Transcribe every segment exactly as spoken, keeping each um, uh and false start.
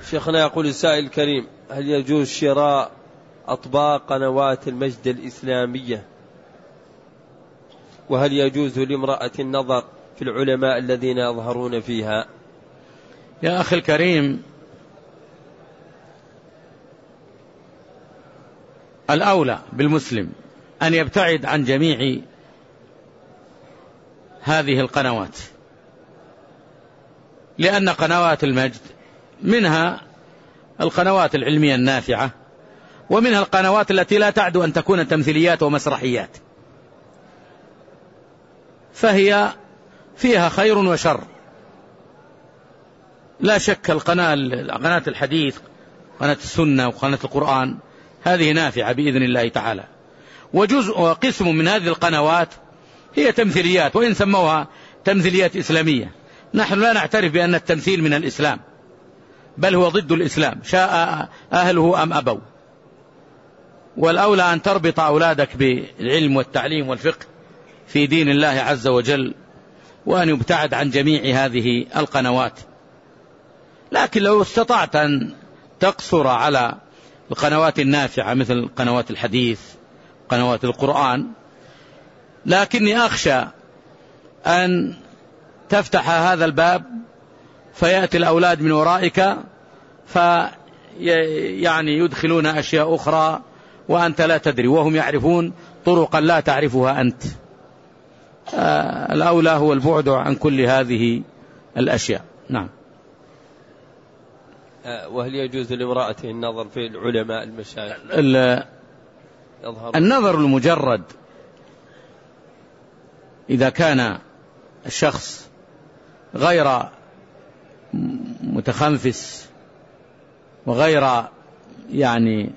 شيخنا يقول السائل الكريم: هل يجوز شراء أطباق قنوات المجد الإسلامية؟ وهل يجوز لامرأة النظر في العلماء الذين يظهرون فيها؟ يا أخي الكريم، الأولى بالمسلم أن يبتعد عن جميع هذه القنوات، لأن قنوات المجد منها القنوات العلمية النافعة، ومنها القنوات التي لا تعد أن تكون تمثيليات ومسرحيات، فهي فيها خير وشر. لا شك القناة قناة الحديث، قناة السنة، وقناة القرآن، هذه نافعة بإذن الله تعالى. وجزء وقسم من هذه القنوات هي تمثيليات، وإن سموها تمثيليات إسلامية. نحن لا نعترف بأن التمثيل من الإسلام، بل هو ضد الإسلام، شاء أهله أم أبوا. والأولى أن تربط أولادك بالعلم والتعليم والفقه في دين الله عز وجل، وأن يبتعد عن جميع هذه القنوات. لكن لو استطعت أن تقصر على القنوات النافعة مثل قنوات الحديث، قنوات القرآن، لكني أخشى أن تفتح هذا الباب فيأتي الأولاد من ورائك فيعني يدخلون أشياء أخرى وأنت لا تدري، وهم يعرفون طرقا لا تعرفها أنت. آه الأولى هو البعد عن كل هذه الأشياء. نعم. وهل يجوز لامرأة النظر في العلماء المشايخ؟ النظر المجرد إذا كان الشخص غير متخنفس وغير يعني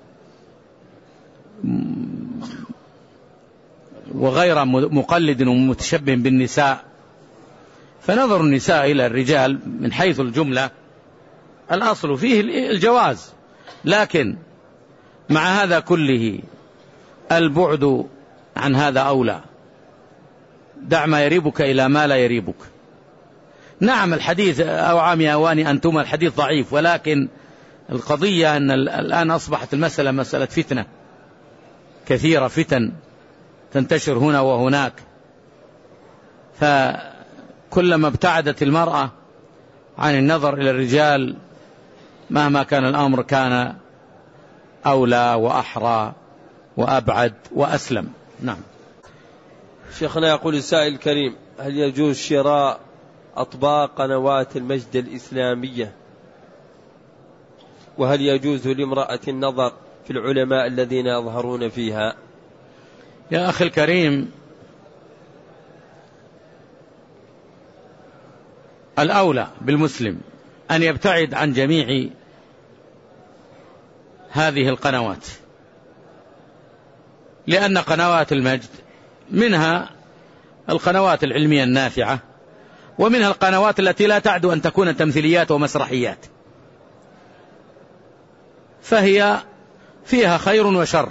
وغير مقلد ومتشبه بالنساء، فنظر النساء إلى الرجال من حيث الجملة الأصل فيه الجواز، لكن مع هذا كله البعد عن هذا أولى. دع ما يريبك إلى ما لا يريبك. نعم الحديث أو عامي أواني أنتم الحديث ضعيف، ولكن القضية أن الآن أصبحت المسألة مسألة فتنة كثيرة، فتن تنتشر هنا وهناك، فكلما ابتعدت المرأة عن النظر إلى الرجال مهما كان الأمر كان أولى وأحرى وأبعد وأسلم. نعم. شيخنا يقول السائل الكريم: هل يجوز شراء أطباق قنوات المجد الإسلامية؟ وهل يجوز لامرأة النظر في العلماء الذين يظهرون فيها؟ يا أخي الكريم، الأولى بالمسلم أن يبتعد عن جميع هذه القنوات، لأن قنوات المجد منها القنوات العلمية النافعة، ومنها القنوات التي لا تعد أن تكون تمثيليات ومسرحيات، فهي فيها خير وشر.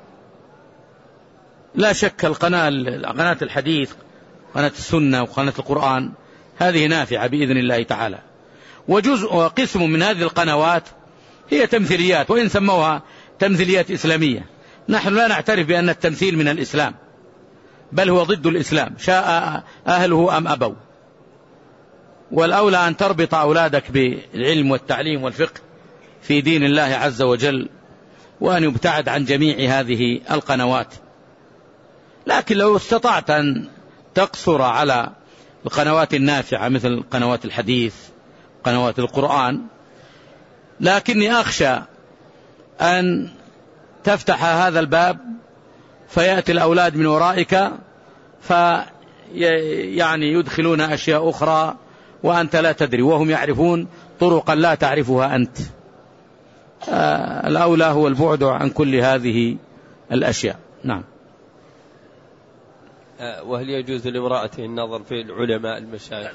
لا شك القناة قناة الحديث، قناة السنة، وقناة القرآن، هذه نافعة بإذن الله تعالى. وجزء وقسم من هذه القنوات هي تمثيليات، وإن سموها تمثيليات إسلامية. نحن لا نعترف بأن التمثيل من الإسلام، بل هو ضد الإسلام، شاء أهله أم أبوا. والأولى أن تربط أولادك بالعلم والتعليم والفقه في دين الله عز وجل، وأن يبتعد عن جميع هذه القنوات. لكن لو استطعت أن تقصر على القنوات النافعة مثل قنوات الحديث، قنوات القرآن، لكني أخشى أن تفتح هذا الباب فيأتي الأولاد من ورائك فيعني يدخلون أشياء أخرى وأنت لا تدري، وهم يعرفون طرقا لا تعرفها أنت. آه الأولى هو البعد عن كل هذه الأشياء. نعم. وهل يجوز لامرأة النظر في العلماء المشايخ؟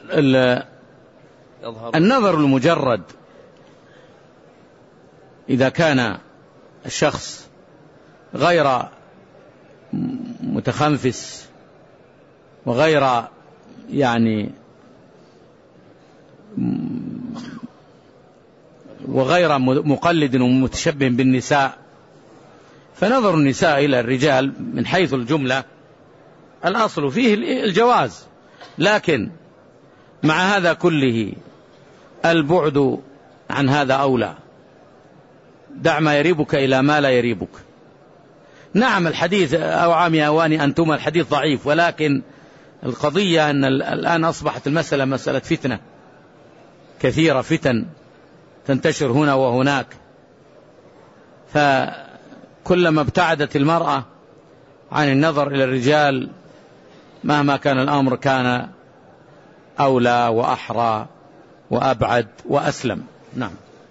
النظر المجرد إذا كان الشخص غير متخنفس وغير يعني وغير مقلد ومتشبه بالنساء، فنظر النساء إلى الرجال من حيث الجملة الأصل فيه الجواز، لكن مع هذا كله البعد عن هذا أولى. دع ما يريبك إلى ما لا يريبك. نعم الحديث أو عامي أواني أنتما الحديث ضعيف، ولكن القضية أن الآن أصبحت المسألة مسألة فتنة كثيرة، فتن تنتشر هنا وهناك، فكلما ابتعدت المرأة عن النظر إلى الرجال مهما كان الأمر كان أولى وأحرى وأبعد وأسلم. نعم.